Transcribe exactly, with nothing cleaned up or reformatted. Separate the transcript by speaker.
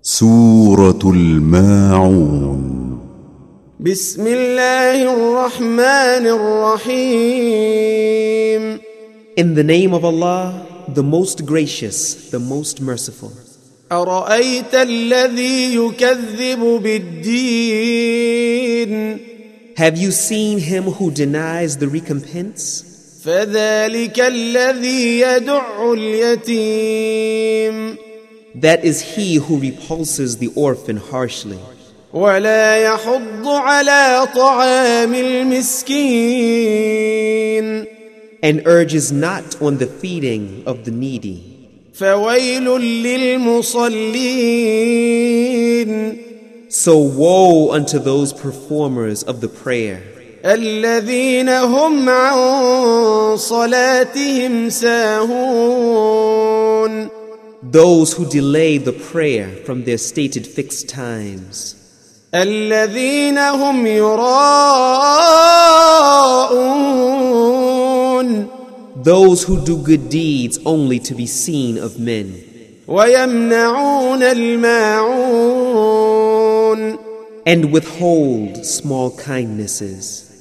Speaker 1: سورة الماعون.
Speaker 2: بسم الله الرحمن الرحيم.
Speaker 3: In the name of Allah, the most gracious, the most merciful.
Speaker 2: أرأيت الذي يكذب بالدين.
Speaker 3: Have you seen him who denies the recompense?
Speaker 2: فذلك الذي يدع اليتيم.
Speaker 3: That is he who repulses the orphan harshly.
Speaker 2: ولا يحض على طعام المسكين.
Speaker 3: And urges not on the feeding of the needy.
Speaker 2: فويل للمصلين.
Speaker 3: So woe unto those performers of the prayer,
Speaker 2: الذين هم عن صلاتهم ساهون.
Speaker 3: those who delay the prayer from their stated fixed times.
Speaker 2: الذين هم يراءون.
Speaker 3: Those who do good deeds only to be seen of men.
Speaker 2: ويمنعون الماعون.
Speaker 3: And withhold small kindnesses.